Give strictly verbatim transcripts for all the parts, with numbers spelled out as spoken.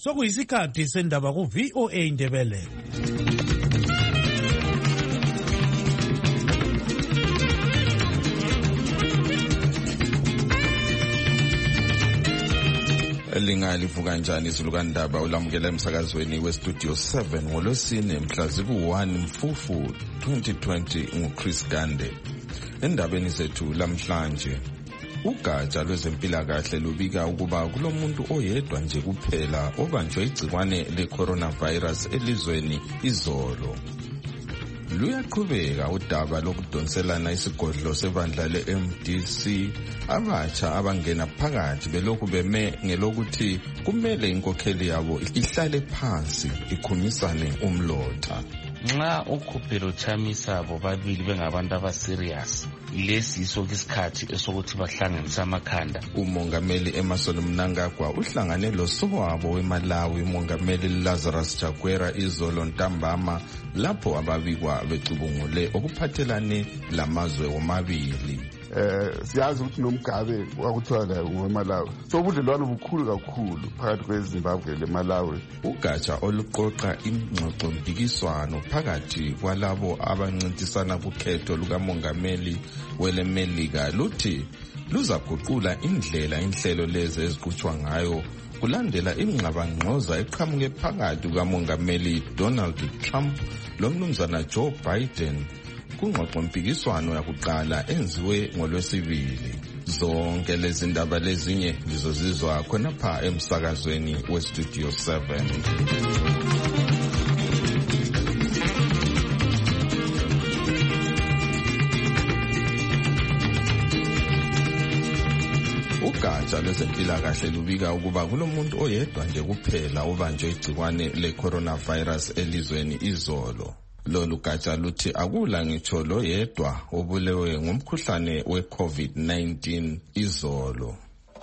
sokuyisikhathi sendaba ku V O A Indebele. Lingalivuka kanjani izulukandaba ulamukela emsakazweni westudio seven ngolosine mhla ziku-one Mfufu twenty twenty nguChris Gande. Endabeni zethu lamhlanje, ugatsha lwezempilakahle lubika ukuba kulomuntu oyedwa nje kuphela obanjwe igcikwane le-coronavirus elizweni izolo. Luyaqhubeka udaba lokudonselana isigodlo sebandla le-M D C abatsha abangena phakathi belokhu beme ngelokuthi kumele inkokheli yabo ihlale phansi ikhumisane umlotha. Nxa ukhuphelo Chamisa bobabili bengabantu abaserious, lesi yiso isikhathi esokuthi bahlanganise amakhanda. Umongameli Emmerson Mnangagwa uhlangane losowabo weMalawi umongameli Lazarus Chakwera izolo ntambama lapho ababikwa becubungule okuphathelane lamazwe womabili. Eh siyazi ukuthi nomgabe wakuthiwa la ngoMalawi so budlelwano bukhulu kakhulu phakathi kweZimbabwe leMalawi. Ugatsha oluqoqa ingxoxo mpikiswano phakathi kwalabo abancintisana kukhetho lukamongameli welemelika luthi luzaguqula indlela inhlelo lezi eziqhutshwa ngayo kulandela ingxabangxoza eqhamuke phakathi kukamongameli Donald Trump lomnumzana Joe Biden kungxoxo mpikiswano yakuqala enziwe ngolwesibili. Zonke lezi ndaba lezinye ngizozizwa khonapha emsakazweni westudio seven. Ugatsha lwezempilakahle lubika ukuba kulomuntu oyedwa nje kuphela obanjwe igcikwane le-coronavirus elizweni izolo. Lolu gatsha luthi akula ngitsho lo yedwa obulewe ngumkhuhlane we-COVID nineteen izolo.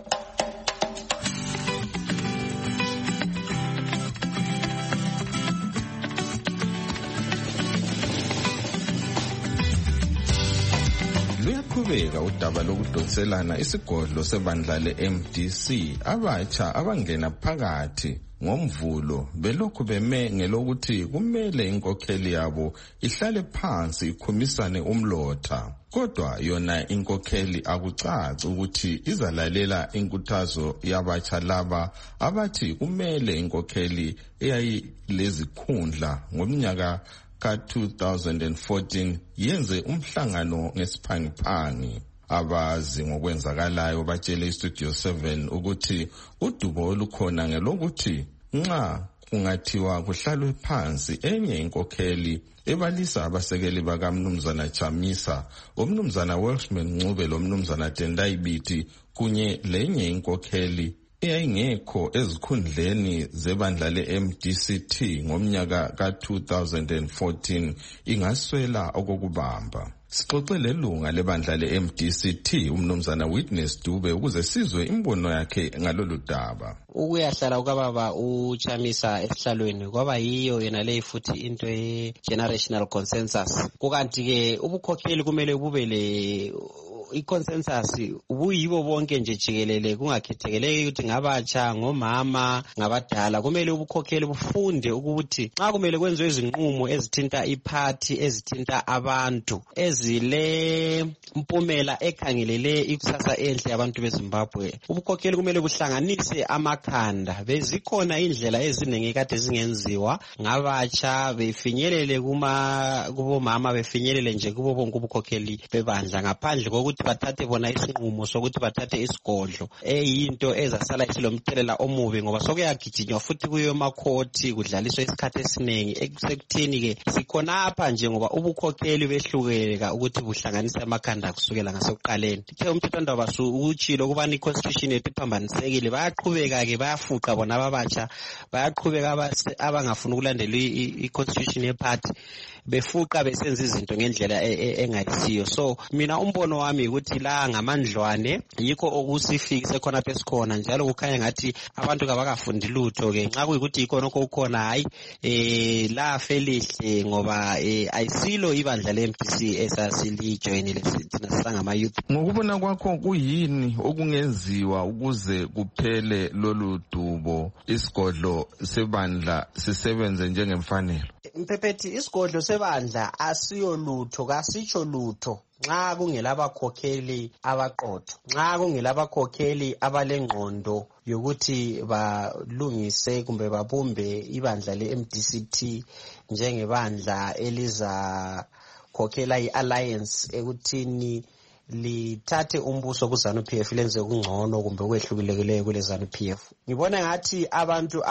Luyaqhubeka udaba lokudonselana isigodlo sebandla le-M D C abatsha abangena phakathi ngomvulo belokhu beme ngelokuthi kumele inkokheli yabo ihlale phansi ikhumisane umlotha. Kodwa yona inkokheli akucaci ukuthi izalalela inkuthazo yabatsha laba abathi kumele inkokheli eyayilezikhundla ngomnyaka ka two thousand fourteen yenze umhlangano ngesiphangiphangi. Abazi ngokwenzakalayo batshele istudio seven ukuthi udubo olukhona ngelokuthi nxa kungathiwa kuhlalwe phansi enye inkokheli ebalisa abasekeli bakamnumzana Chamisa, umnumzana Welshman Ncube lomnumzana Tendai Biti kunye lenye inkokheli eyayingekho ezikhundleni zebandla le-M D C T ngomnyaka ka two thousand fourteen ingaswela okokubamba. Sixoxe lelunga lebandla le-M D C T umnumzana Witness Dube ukuze sizwe imbono yakhe ngalolu daba. Ukuyahlala ukababa uChamisa esihlalweni kwaba yiyo yena leyi futhi into ye-generational consensus. Kukanti ke ubukhokheli kumele bube le i-consensus ubuyibo bonke nje jikelele kungakhethekeleki ukuthi ngabatsha ngomama ngabadala. Kumele ubukhokheli bufunde ukuthi nxa kumele kwenziwe izinqumo ezithinta iphathi ezithinta abantu ezile mpumela ekhangelele ikusasa enhle yabantu beZimbabwe, ubukhokheli kumele buhlanganise amakhanda. Bezikhona indlela eziningi kade zingenziwa ngabatsha befinyelele kuma kubomama befinyelele nje kubo bonke ubukhokheli bebandla ngaphandle kokuthi bathathe bona isinqumo sokuthi bathathe isigodlo eyinto ezasala isilomthelela omubi ngoba sokuyagijinywa futhi kuyo emakhoti kudlaliswa isikhathi esiningi ekutheni ke sikhonapha nje ngoba ubukhokheli behlukeka ukuthi buhlanganise amakhanda kusukela ngasekuqaleni. Ithe umthethwandaba utshilo ukubana i-constitution yethu iphambanisekile bayaqhubeka ke bayafuqa bona ababatsha bayaqhubeka abangafuna ukulandela i-constitution yephathi befuqa besenza izinto ngendlela engayisiyo. So mina umbono wami ukuthi la ngamandlwane yikho okusifikise khona phesikhona njalo kukhanya ngathi abantu kabakafundi lutho ke nxa kuyikuthi yikho nokho ukhona hayi eh la felihle ngoba ayisilo ibandla le-M D C esasilijoinile thina sisangama youth. Ngokubona kwakho kuyini okungenziwa ukuze kuphele lolu dumo inqubo isigodlo sebandla sisebenze njengemfanelo? Mphephethi, isigodlo sebandla asiyolutho, kasitsho lutho nxa kungelabakhokheli abaqotho, nxa kungelabakhokheli abalengqondo yokuthi balungise kumbe babumbe ibandla le-M D C T njengebandla eliza khokhela i-alliance ekuthini lithathe umbuso ku-ZANU P F lenze kungcono kumbe kwehlukilekileyo kule ZANU P F. Ngibona ngathi abantu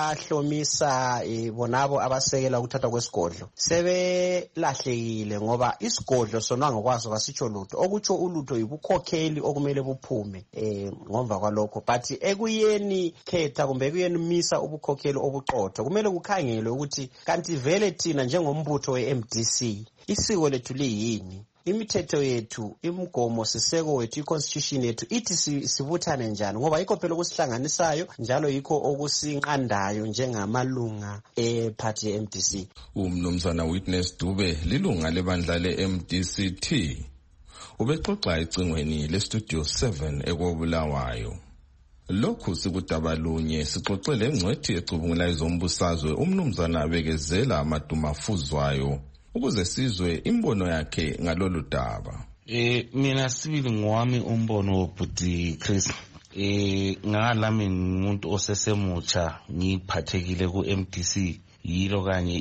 abahlomisa e, bonabo abasekela ukuthatha kwesigodlo sebelahlekile, ngoba isigodlo sona ngokwaso kasitsho lutho, okutsho ulutho yibukhokheli okumele buphume eh ngomva kwalokho. But ekuyeni khetha kumbe ekuyeni misa ubukhokheli obuqotho kumele kukhangelwe ukuthi kanti vele thina njengombutho we-M D C isiko lethu liyini, imithetho yethu, imigomo siseko wethu, i-constitution yethu ithi sibuthane njani, ngoba yikho phela okusihlanganisayo njalo yikho okusinqandayo njengamalunga ephathi ye-M D C. Umnumzana Witness Dube lilunga lebandla le-M D C T ubexoxa ecingweni le-Studio seven ekobulawayo. Lokhu sikudabalunye sixoxele ngcwethi ecubungula izombusazwe umnumzana Bekezela Madumafuzwayo ukuze sizwe imbono yakhe ngalolu daba. Eh mina sibili ngwami umbono wobhuti Chris. Eh ngalami umuntu osesemutsha ngiphathekile ku-M D C yilo kanye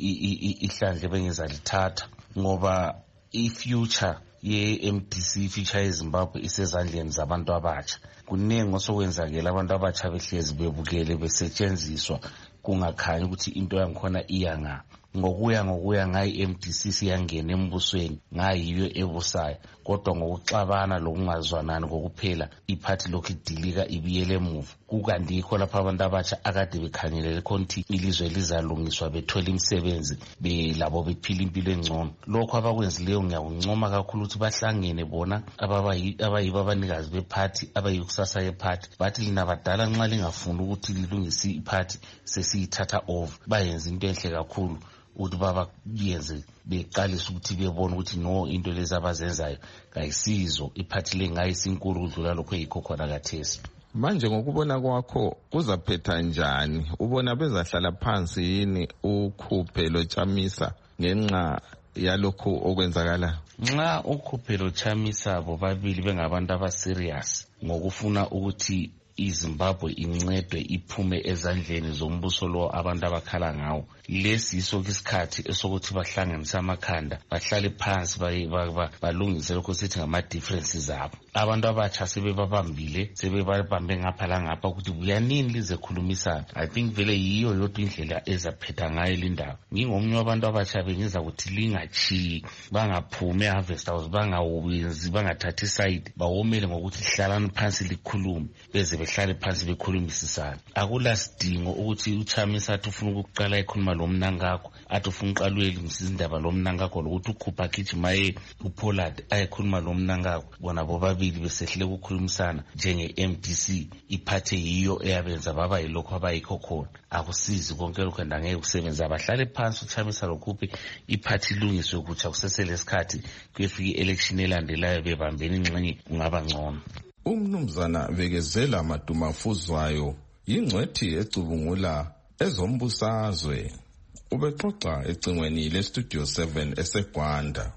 ihlandle bengizalithatha ngoba i-future ye-M D C future yeZimbabwe isezandleni zabantu abatsha. Kuningi osokwenzakela abantu abatsha behlezi bebukele besetshenziswa kungakhanyi ukuthi into yangikhona iyanga. Ngokuya ngokuya ngayi M D C siyangena embusweni ngayiyo ebusayo, kodwa ngokuxabana lokungazwanani kokuphela iphathi lokhu idilika ibiyele emuva. Kukandikho lapha abantu abatsha akade bekhangelele konti ilizwe lizalungiswa bethola imisebenzi belabo bephila impilo engcono. Lokho abakwenzileyo ngiyakuncoma kakhulu ukuthi bahlangene bona abayibo abanikazi bephathi abayikusasa yephathi bathi lina badala nxa lingafuni ukuthi lilungise iphathi sesiyithatha over, bayenza into enhle kakhulu ukuthi baba yenze beqalisa ukuthi bebona ukuthi no into lezi abazenzayo kayisizo iphathi lengayisinkulu udlula lokho yikho khona kathesi. Manje ngokubona kwakho kuzaphetha njani? Ubona bezahlala phansi yini ukhuphelo Chamisa ngenxa yalokho okwenzakala? Nxa ukhuphelo Chamisa bobabili bengabantu abaserious ngokufuna ukuthi iZimbabwe incedwe iphume ezandleni zombuso lo abantu abakhala ngawo, lesi yiso isikhathi esokuthi bahlanganise amakhanda bahlale phansi balungise lokho sithi ngama differences abo. Abantu abatsha sebebabambile sebebabambe ngapha la ngapha ukuthi buyanini lize khulumisana. I think vele yiyo yodwa indlela ezaphetha ngayo lindaba. Ngingomnye wabantu abatsha bengiza ukuthi lingachi bangaphumi eharvest house bangawenzi bangathathi side bawomele ngokuthi hlalani phansi likhulume beze behlale phansi bekhulumisana. Akula sidingo ukuthi uChamisa athi ufuna ukuqala ikhuluma lo mnangakho athi ufuna uqalwele umsizindaba lo mnangakho lokuthi ukhupha Gijima ye uPollard ayekhuluma lo mnangakho bona bobabili besehle ukukhulumisana njenge-M D C iphathe yiyo eyabenza baba yilokho abayikho khona. Akusizi konke lokho ndangeke kusebenza, abahlale phansi uChamisa lokhuphe iphathi ilungiswe ukuthi akusesele isikhathi kuyefika i-election elandelayo bebambeni ingxenye kungaba ngcono. Umnumzana Bekezela Madumafuzwayo yingcwethi ecubungula ezombusazwe ubexoxa ecingweni le-Studio seven eseGwanda.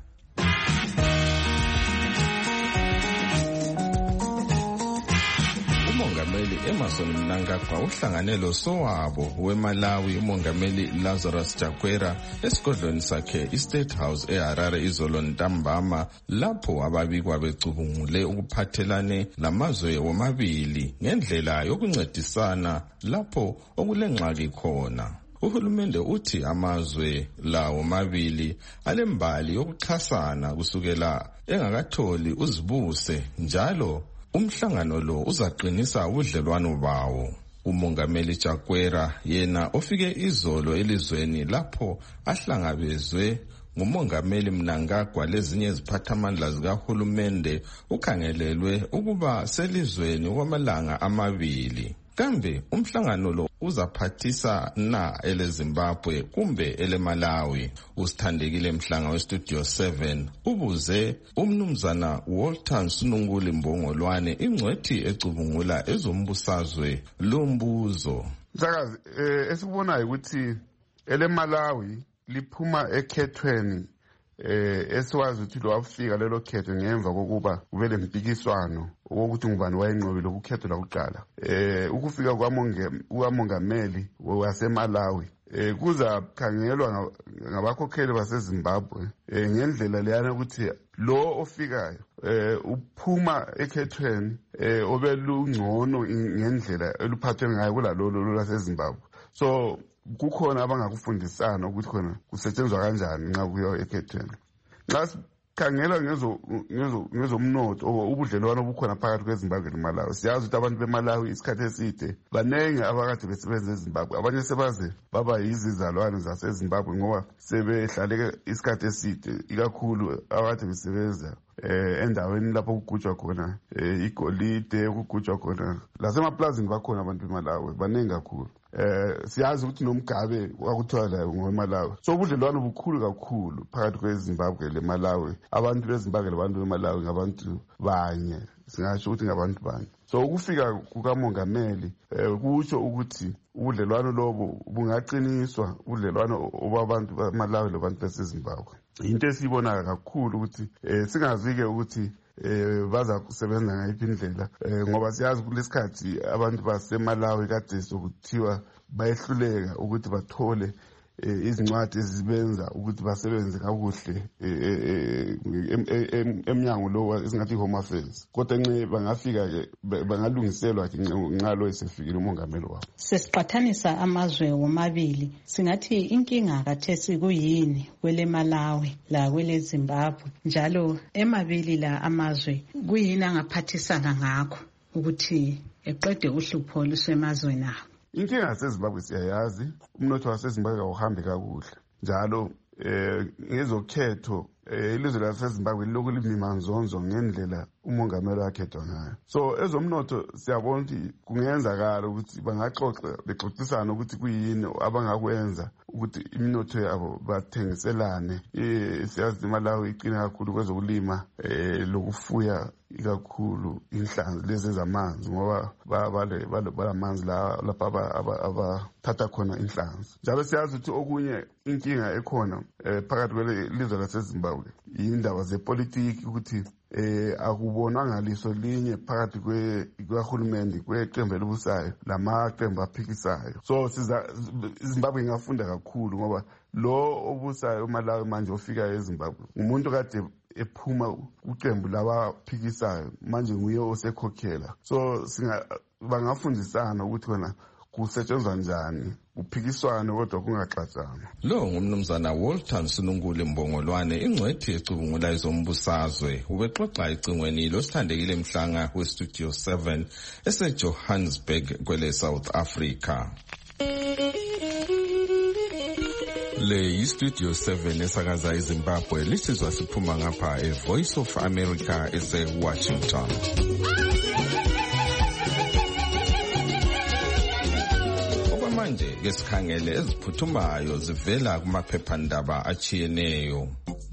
Umongameli Emerson Mnangagwa uhlanganelo sowabo weMalawi umongameli Lazarus Chakwera esigodlweni sakhe iState House eHarare izolo ntambama, lapho ababikwa becubungule ukuphathelane namazwe womabili ngendlela yokuncedisana lapho okulengxaki khona. Uhulumende uthi amazwe lawo mabili alembali yokuxhasana kusukela engakatholi uzibuse, njalo umhlangano lo uzaqinisa ubudlelwano bawo. Umongameli Chakwera yena ofike izolo elizweni lapho ahlangabezwe ngumongameli Mnangagwa lezinye iziphathamandla zikahulumende ukhangelelwe ukuba selizweni kwamalanga amabili. kambe umhlangano lo uzaphathisa na ele Zimbabwe kumbe ele Malawi? Usithandekile Mhlanga weStudio seven ubuze umnumzana Walter Sununguli Mbongolwane ingcwethi ecubungula ezombusazwe lo mbuzo. Msakazi, eh, esikubonayo ukuthi ele Malawi liphuma ekhethweni eh esiwazi ukuthi lo afika lelo khetho ngemva kokuba kube lempikiswano ukuthi ngubani wayenqobile ukukhetho la kuqala. Eh ukufika kwamonge kwamongameli waseMalawi eh kuza khangelwa ngabakhokheli baseZimbabwe eh ngendlela leyana ukuthi lo ofikayo eh uphuma ekhethweni eh obelungcono ngendlela eluphathwe ngayo kulalolo laseZimbabwe. So kukhona abangakufundisana ukuthi khona kusetshenzwa kanjani nxa kuyo ekhethweni. Nxa sikhangela ngezo ngezo ngezomnotho ubudlelwano obukhona phakathi kweZimbabwe neMalawi, siyazi ukuthi abantu beMalawi isikhathi eside banenge abakade besebenza eZimbabwe, abanye sebaze baba yizizalwane zaseZimbabwe ngoba sebehlale isikhathi eside, ikakhulu abakade besebenza eh endaweni lapho kugujwa khona igolide, kugujwa khona lasemaplazini bakhona abantu beMalawi banenge kakhulu. Eh siyazi ukuthi nomgabe wakuthiwa la ngoMalawi. So ubudlelwano bukhulu kakhulu phakathi kweZimbabwe leMalawi. Abantu beZimbabwe labantu beMalawi ngabantu banye, singasho ukuthi ngabantu banye. So ukufika kukamongameli eh kusho ukuthi ubudlelwano lobo bungaqiniswa, ubudlelwano obabantu beMalawi labantu baseZimbabwe. Into esibona kakhulu ukuthi eh singazike ukuthi eh baza kusebenza ngayiphi indlela eh ngoba siyazi kulesikhathi abantu baseMalawi kade sokuthiwa bayehluleka ukuthi bathole izincwadi ezibenza ukuthi basebenze kakuhle emnyango lo esingathi Home Affairs, kodwa nxe bangafika ke bangalungiselwa ke ngalo esefikile umongameli wabo. Sesiqhathanisa amazwe womabili, singathi inkinga kathesi kuyini kwele Malawi la kwele Zimbabwe, njalo emabili la amazwe kuyini angaphathisana ngakho ukuthi eqede uhlupho lusemazweni abo. Inkinga yaseZimbabwe siyayazi, umnotho waseZimbabwe awuhambi kakuhle. Njalo eh ngezokhetho ilizwe laseZimbabwe lokhu limimanzonzo ngendlela umongameli wakhethwa ngayo. So ezomnotho siyabona ukuthi kungenzakala ukuthi bangaxoxa bexoxisana ukuthi kuyini abangakwenza ukuthi iminotho yabo bathengiselane. Eh siyazi iMalawi iqina kakhulu kwezokulima eh lokufuya ikakhulu inhlanzi lezi zamanzi ngoba bale balamanzi la lapha abathatha khona inhlanzi. Njalo siyazi ukuthi okunye inkinga ekhona phakathi kwelizwe laseZimbabwe indaba zepolitiki ukuthi eh akubonwa ngaliso linye phakathi kwehulumende kweqembu elibusayo lamaqembu aphikisayo. So siza iZimbabwe ingafunda kakhulu ngoba lo obusayo uMalawi manje ofika eZimbabwe umuntu kade ephuma uqembu labaphikisayo manje nguye osekhokhela. So singa bangafundisana ukuthi khona kusetshenzwa njani uphikiswana kodwa kungaxatshana. Lo ngumnumzana Walter Sununguli Mbongolwane ingcwethi ecubungula ezombusazwe ubexoxa icingweni losithandekile Mhlanga weStudio seven eseJohannesburg kwele South Africa. Le iStudio seven esakaza eZimbabwe lisizwa siphuma ngapha eVoice of America ese-Washington. Okwamanje ke sikhangele eziphuthumayo zivela kumaphephandaba achiyeneyo.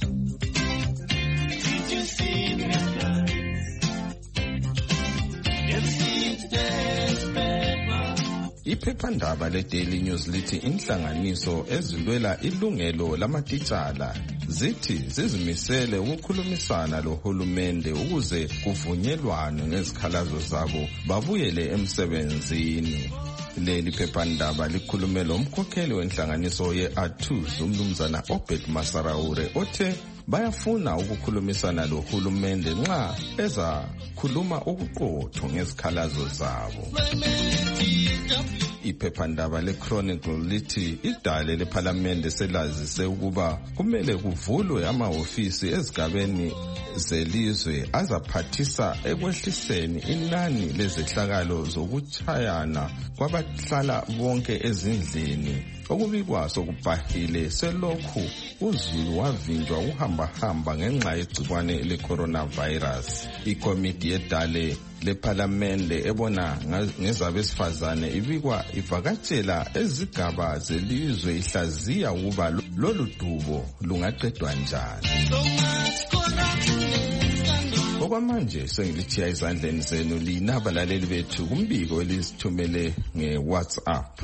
Iphephandaba leDaily News lithi inhlanganiso ezilwela ilungelo lamatitshala zithi zizimisele ukukhulumisana lohulumende ukuze kuvunyelwane ngezikhalazo zabo babuyele emsebenzini. Leli phephandaba likhulume lomkhokheli wenhlanganiso ye-A two umnumzana Obed Masaraure othe bayafuna ukukhulumisana lohulumende nxa eza khuluma ukuqotho ngezikhalazo zabo. Iphephandaba leChronicle lithi idale lePhalamende selazise ukuba kumele kuvulwe amahofisi ezigabeni zelizwe azaphathisa ekwehliseni inani lezehlakalo zokuchayana kwabahlala bonke ezindlini. Okubikwa sokubhahile selokhu uZulu wavinjwa uhamba hamba ngenxa yegcikwane leCoronavirus. Ikomiti yedale lephalamende ebona ngezabesifazane ibikwa ivakatshela ezigaba zelizwe ihlaziya ukuba lolu dubo lungaqedwa njani. Okwamanje sengilithiya ezandleni zenu linabalaleli bethu kumbiko elizithumele nge-WhatsApp.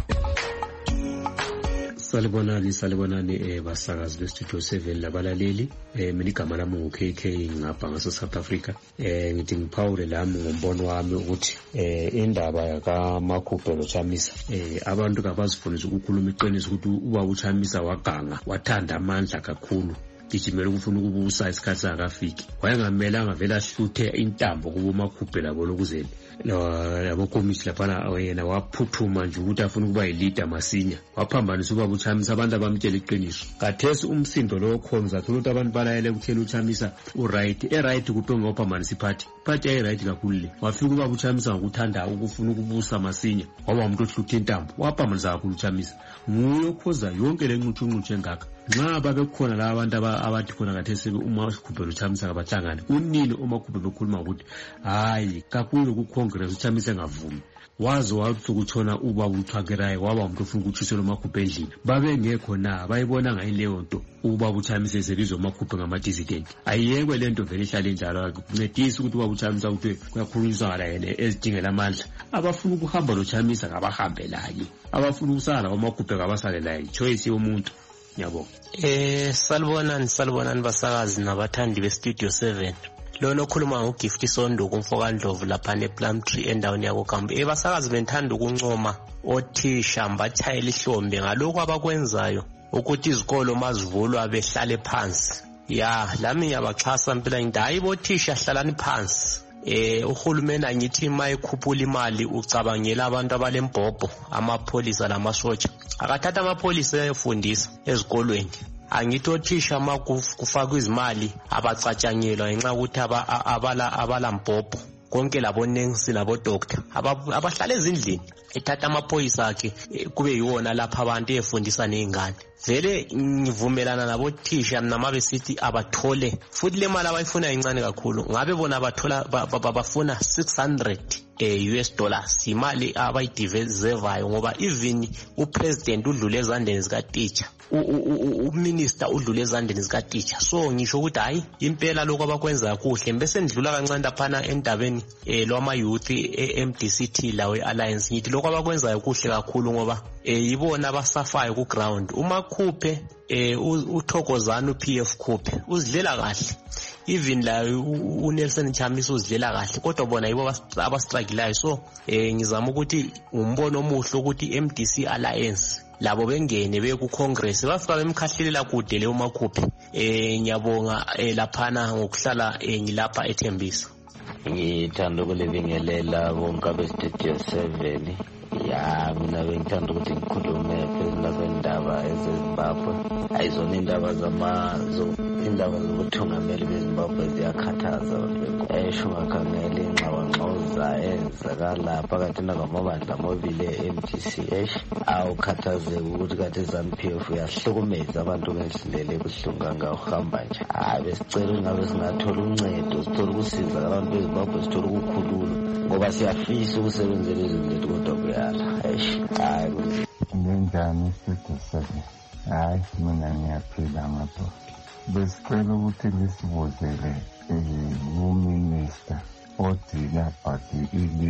Salibonani salibonani eh basakazi be Studio seven labalaleli eh mina igama lami ngu K K ngapha ngaso South Africa. Eh ngithi ngiphawule lami ngombono wami ukuthi eh indaba yaka Makhubelo Chamisa eh abantu kabazifundisa ukukhuluma iqiniso ukuthi uba uChamisa waganga wathanda amandla kakhulu gijimela ukufuna ukubusa isikhathi singakafiki. Wayengamelanga vela hluthe intambo kubo Makhubela bolokuzeni labo komisi lapha yena waphuthuma nje ukuthi afuna ukuba yilida masinya waphambanisa ubaba uChamisa abantu abamtshela iqiniso. Kathesi umsindo lo khona zathola ukuthi abantu balayele ukuthela uChamisa uright e right kuphe ngophambanisa iphathi phathi ayi right kakhulu le. Wafika ubaba uChamisa ngokuthanda ukufuna ukubusa masinya waba umuntu ohluthe intambo waphambanisa kakhulu uChamisa. Nguye okhoza yonke le ncuthuncutshe engaka. Nxa babekhona la abantu abathi khona kathesi uMakhubelo uChamisa kabahlangane unini uMakhubelo bekhuluma ukuthi hayi kakhulu ku Congress uChamisa engavumi wazi wathi ukutshona ubaba uThwakerayo waba umuntu ofuna ukuthisela uMakhubelo endlini babengekho na bayibona ngayileyo nto ubaba uChamisa esebizwa uMakhubelo ngama-dissident. Ayiyekwe lento vele ihlale njalo kuncedisa ukuthi ubaba uChamisa ukuthi kuyakhulunyiswa ngala yena ezidingela amandla. Abafuna ukuhamba noChamisa kabahambe laye, abafuna ukusala uMakhubelo kabasale laye, choice yomuntu. Yabo. Eh salibonani salibonani basakazi nabathandi be Studio seven. Lona okhuluma ngoGift Sondo kumfoka Ndlovu lapha nePlum Tree endaweni yako Kambe. Eh basakazi benthanda ukuncoma othisha mbathayela ihlombe ngalokho abakwenzayo ukuthi izikolo mazivulwa behlale phansi. Ya lami ngiyabaxhasa impela ngidayi bothisha hlalani phansi. Eh uhulumeni angithi mayikhuphula imali ucabangela abantu abalembhobho amapholisa lamasotsha akathatha amapholisa ayefundisa ezikolweni. Angithi othisha makufakwa izimali abacatshanyelwa ngenxa ukuthi abala abalambhobho konke labo nurse labo doctor abahlala ezindlini ethatha amaphoyisa akhe kube yiwona lapha abantu efundisa nezingane. Vele ngivumelana nabo thisha noma besithi abathole futhi le mali abayifuna incane kakhulu ngabe bona bathola bafuna six hundred eh U S dollars imali abayideservayo ngoba even upresident udlule ezandleni zika teacher uminister udlule ezandleni zika teacher. So ngisho ukuthi hayi impela lokho abakwenza kuhle bese ndlula kancane laphana endabeni eh lwama youth e-M D C T lawe alliance ngithi lokho abakwenzayo kuhle kakhulu ngoba eh yibona abasafayo ku ground. Uma khuphe eh uThokozana uP F khuphe uzidlela kahle even la uNelson Chamisa uzidlela kahle kodwa bona yibo abastruggle. So eh ngizama ukuthi umbono omuhle ukuthi M D C alliance labo bengene be ku Congress bafika bemkhahlelela kude le uMakhuphe. Eh ngiyabonga laphana ngokuhlala ngilapha eThembisa. Ngithanda ukulibingelela bonke abe Studio seven. Ya mina bengithanda ukuthi ngikhulume phezulu kwendaba ezeZimbabwe. Ayizona indaba zamazo indaba zokuthungameli beZimbabwe ziyakhathaza abantu. Esho ngakhangela ingxabangxoza ezakala phakathi namabandla amabili e-M D C H awukhathazeka ukuthi kade ZANU-P F uyahlukumeza abantu ngesilele ebuhlungu ngahamba nje. Hayi besicela ngabe singathola uncedo sithola ukusiza abantu beZimbabwe sithola ukukhulula ngoba siyafisa ukusebenzela izinto kodwa kuyala. Eish hayi kunjani Studio seven. Hayi mina ngiyaphila ngapho besicela ukuthi lisibuzele uMinister odila but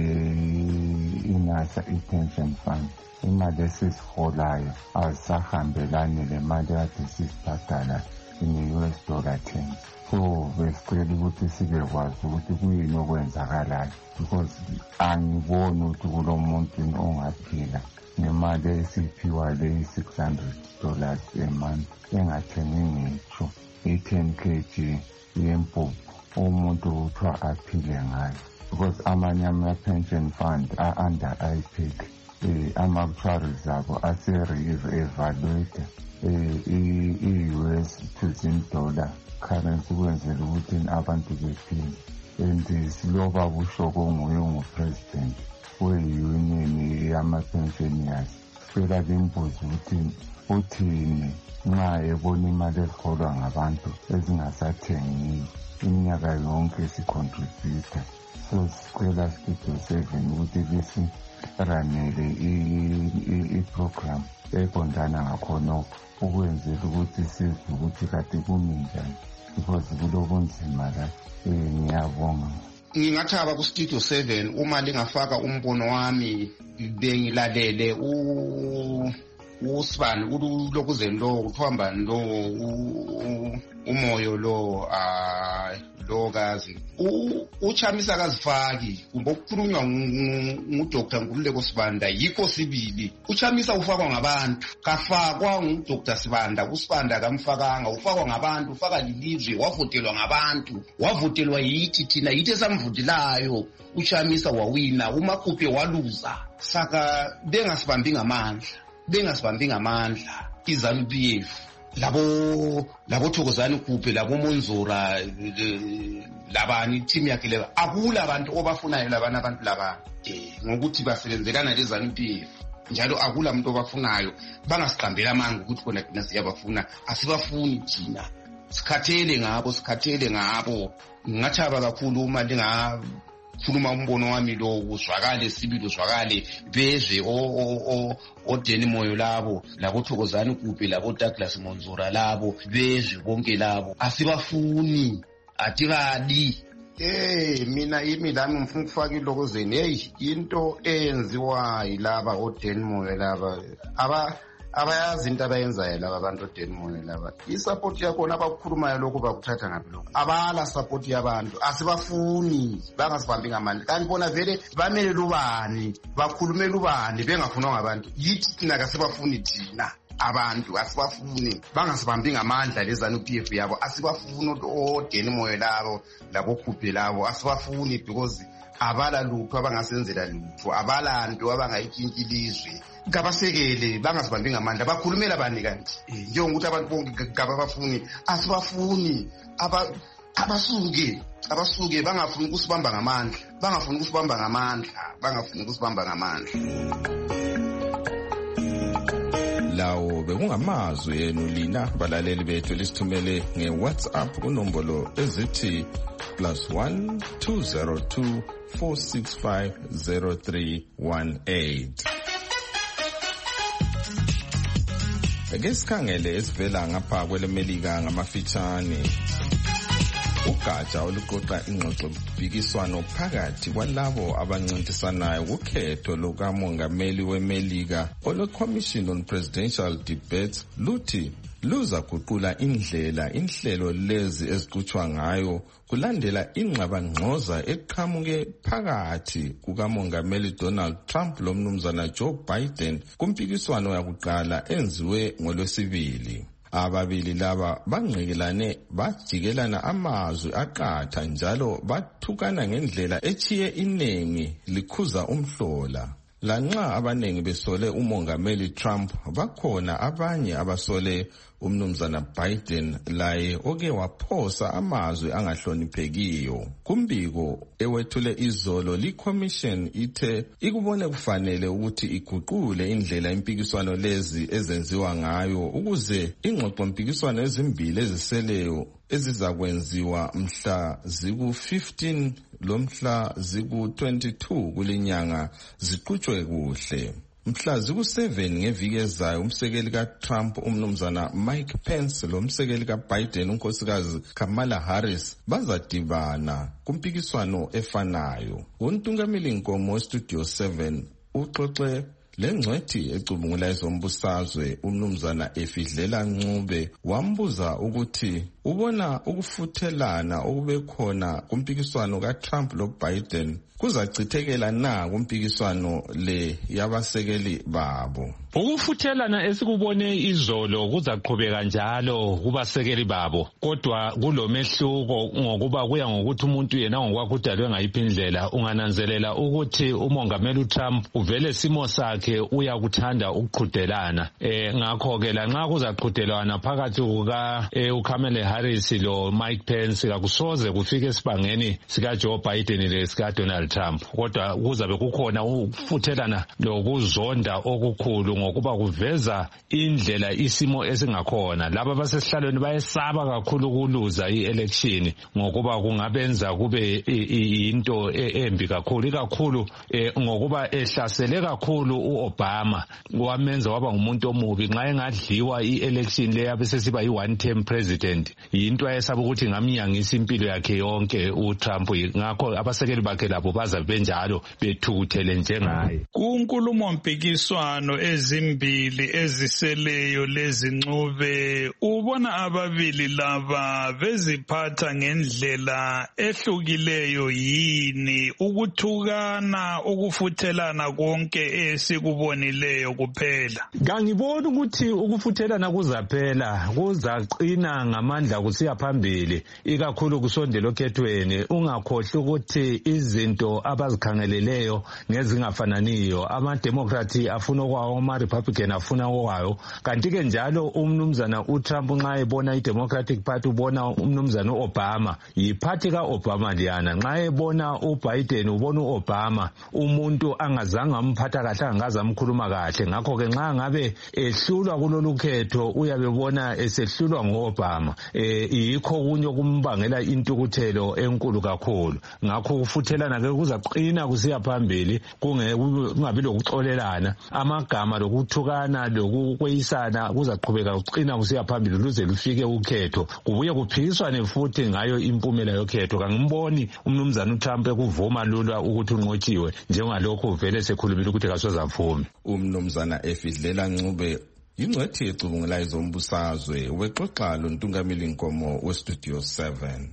inasa i-pension fund imali esisiholayo azisahambelani le mali kade sisibhadala in-U S dollar terms. So besicela ukuthi sibe kwazi ukuthi kuyini okwenzakalayo because angiboni ukuthi kulo muntu ongaphila nemali esiphiwa le six hundred dollars a month engathengi ngitsho i-ten kilograms yempuphu umuntu kuthiwa aphile ngayo because amanye ama-pension fund a-under I P E C um ama-actuaries abo ase-re-evaluate i-U S to zim-dollar currency ukwenzela ukuthi abantu bephile. And siloba busho konguye ungu-president we-union yama-pensioners sicela limbuze ukuthi uthini nxa ebona imali eziholwa ngabantu ezingasathengiyo iminyaka yonke sicontributor so sicela Studio seven ukuthi besiranele i-program eqondana ngakhona ukwenzela ukuthi sizwe ukuthi kade kumi njani because kulobunzima la. Ngiyabonga. Ngingathaba ku Studio seven uma lingafaka umbono wami bengilalele u usibani ulokuzeni lo uthwamba lo umoyo lo ah lo kazi uchamisa kazifaki kumbe ukukhulunywa nguDr Nkululeko Sibanda yikho sibili. Uchamisa ufakwa ngabantu, kafakwa nguDr Sibanda. uSibanda kamfakanga, ufakwa ngabantu, ufaka lilizwe, wavotelwa ngabantu, wavotelwa yithi thina yithi esamvutilayo. Uchamisa wawina, uMakhuphe waluza. Saka bengasibambi ngamandla bengasibambi ngamandla iZANU P F labo labo Thokozani Khuphe labo Monzura labani team yakhe leba akula abantu obafunayo labana abantu laba eh ngokuthi basebenzelana leZANU P F njalo akula umuntu obafunayo bangasiqambela amanga ukuthi khona thina siyabafuna asibafuni thina sikhathele ngabo sikhathele ngabo. Ngathaba kakhulu uma linga khuluma umbono wami lo uzwakale sibili uzwakale bezwe o o o Deni Moyo labo labo Thokozani Khuphe labo Douglas Monzura labo bezwe bonke labo asibafuni atikadi. Eh mina imi lami ngifuna ukufaka ilokozeni hey into enziwa yilaba o Deni Moyo laba aba abayazi into abayenzayo laba abantu o Deni Moyo laba. I-support yakhona abakukhulumayo lokho bakuthatha ngapi lokho abala support yabantu asibafuni bangasibambi ngamandla. Kanti bona vele bamele lubani bakhulume lubani bengafunwa ngabantu yithi thina kasibafuni thina abantu asibafuni bangasibambi ngamandla leZANU P F yabo asibafuni o Deni Moyo labo labo Khuphe labo asibafuni because abala lutho abangasenzela lutho abalanto abangayitshintshilizwe ngabasekele bangasibambi ngamandla bakhulumela bani kanti njengokuthi abantu bonke ngabafuni asibafuni aba abasuke abasuke bangafuni ukusibamba ngamandla bangafuni ukusibamba ngamandla bangafuni ukusibamba ngamandla. Lawo bekungamazwi enu lina balaleli bethu lisithumele ngeWhatsApp kunombolo ezithi plus one two zero two four six five zero three one eight. Ake sikhangele esivela ngapha kwelemelika ngamafitshane. Ugatsha oluqoqa ingxoxo mpikiswano phakathi kwalabo abancintisanayo kukhetho lukamongameli weMelika olwe-Commission on Presidential Debates luthi luzaguqula indlela inhlelo lezi eziqhutshwa ngayo kulandela ingxabangxoza eqhamuke phakathi kukamongameli Donald Trump lomnumzana Joe Biden kumpikiswano yakuqala enziwe ngolwesibili. Ababili laba bangqikelane bajikelana amazwi aqatha njalo bathukana ngendlela echiye inengi likhuza umhlola. Lanxa abanengi besole umongameli Trump bakhona abanye abasole umnumzana Biden laye oke waphosa amazwi angahloniphekiyo. Kumbiko ewethule izolo li-commission ithe ikubone kufanele ukuthi iguqule indlela impikiswano lezi ezenziwa ngayo ukuze ingxoxo mpikiswano ezimbili eziseleyo ezizakwenziwa mhla ziku fifteen lomhla ziku twenty-two kulinyanga ziqhutshwe kuhle. Mhla ziku seven ngeviki ezayo umsekeli kaTrump umnumzana Mike Pence lomsekeli kaBiden unkosikazi Kamala Harris bazadibana kumpikiswano efanayo. Untungameli Nkomo weStudio seven uxoxe lengcwethi ecubungula ezombusazwe umnumzana Efidlela Ncube wambuza ukuthi ubona ukufuthelana okube khona kumpikiswano kaTrump loBiden kuzachithekela na kumpikiswano le yabasekeli babo. Ukufuthelana esikubone izolo kuzaqhubeka njalo kubasekeli babo, kodwa kulomehluko ngokuba kuya ngokuthi umuntu yena ngokwakhe udalwe ngayiphi indlela. Ungananzelela ukuthi umongameli uTrump uvele simo sakhe uyakuthanda ukuqhudelana. Eh ngakho ke lanxa kuzaqhudelwana phakathi kuka uKamala Harris lo Mike Pence akusoze kufike esibangeni sika Joe Biden lesika Donald Trump, kodwa kuzabe kukhona ukufuthelana lokuzonda okukhulu ngokuba kuveza indlela isimo esingakhona. Laba basesihlalweni bayesaba kakhulu ukuluza i-election ngokuba kungabenza kube into embi kakhulu, ikakhulu ngokuba ehlasele kakhulu uObama wamenza waba ngumuntu omubi. Nxa engadliwa i-election leya bese siba yi-one term president, yinto ayesaba ukuthi ngamnyangisa impilo yakhe yonke uTrump. Ngakho abasekeli bakhe labo baza benjalo bethukuthele njengaye. Kunkulumo mpikiswano ezimbili eziseleyo lezincube, ubona ababili laba beziphatha ngendlela ehlukileyo yini, ukuthukana ukufuthelana konke esikubonileyo kuphela? Ngangibona ukuthi ukufuthelana kuzaphela, kuzaqina ngamandla kusiya phambili, ikakhulu kusondela okhethweni. Ungakhohlwa ukuthi izinto abazikhangeleleyo ngezingafananiyo, ama-Democrat afuna okwawo, ama-Republican afuna okwayo. Kanti ke njalo umnumzana uTrump nxa ebona i-Democratic Party ubona umnumzana uObama, yiphathi ka-Obama liyana. Nxa ebona uBiden ubona uObama, umuntu angazange amphatha kahle, angaze amkhuluma kahle. Ngakho ke nxa ngabe ehlulwa kulolu khetho uyabe bona esehlulwa ngo-Obama. Eh yikho kunye kumbangela intukuthelo enkulu kakhulu. Ngakho ukufuthelana ke kuzaqina kusiya phambili, kungabi lokuxolelana, amagama lokuthukana lokukweyisana kuzaqhubeka kuqina kusiya phambili luze lufike ukhetho, kubuye kuphikiswane futhi ngayo impumela yokhetho. Kangimboni umnumzana uTrump ekuvuma lula ukuthi unqotshiwe njengalokho vele sekhulumile ukuthi kasozavumi. Umnumzana Efidlela Ncube ingcwethi ecubungulayo zombusazwe wexoxa lo Ntungamili Nkomo weStudio seven.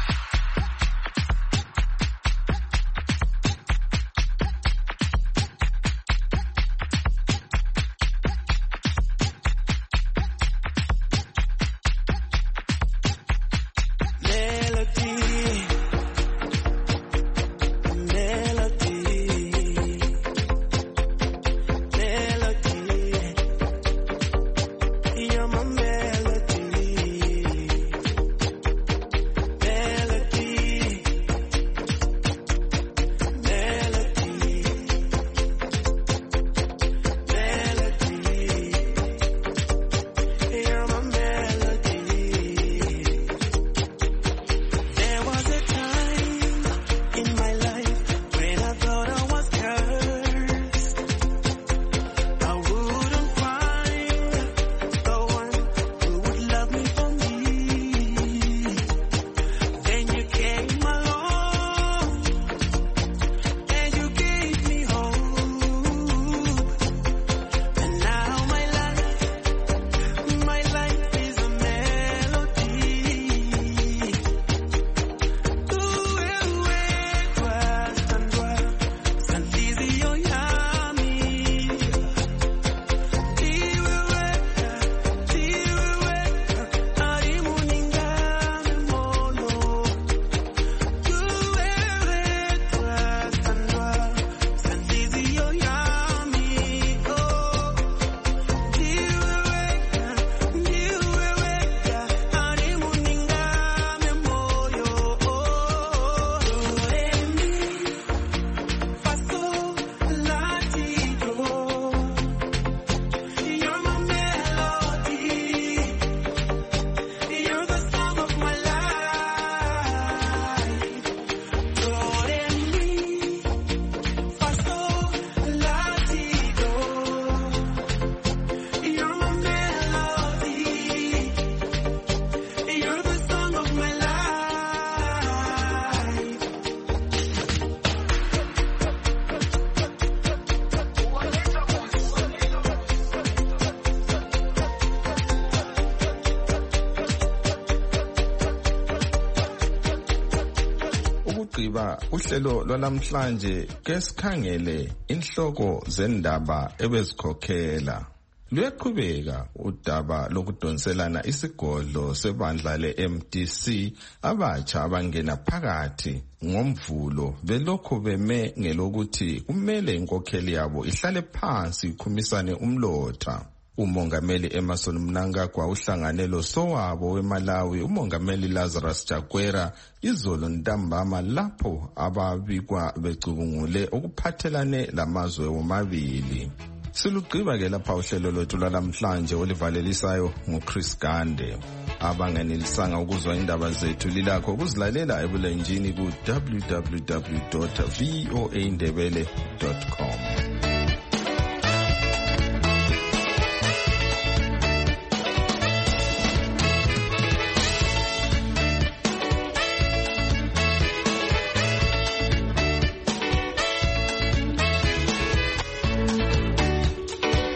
Ugqiba uhlelo lwalamhlanje ke sikhangele inhloko zendaba ebezikhokhela. Luyaqhubeka udaba lokudonselana isigodlo sebandla le-M D C abatsha abangena phakathi ngomvulo belokho beme ngelokuthi kumele inkokheli yabo ihlale phansi ikhumisane umlotha. Umongameli Emerson Mnangagwa uhlangane losowabo weMalawi umongameli Lazarus Chakwera izolo ntambama lapho ababikwa becubungule okuphathelane lamazwe womabili. Silugqiba ke lapha uhlelo lwethu lwalamhlanje olivalelisayo nguChris Gande. Abangenelisanga ukuzwa indaba zethu lilakho ukuzilalela ebulenjini ku w w w dot v o a ndebele dot com.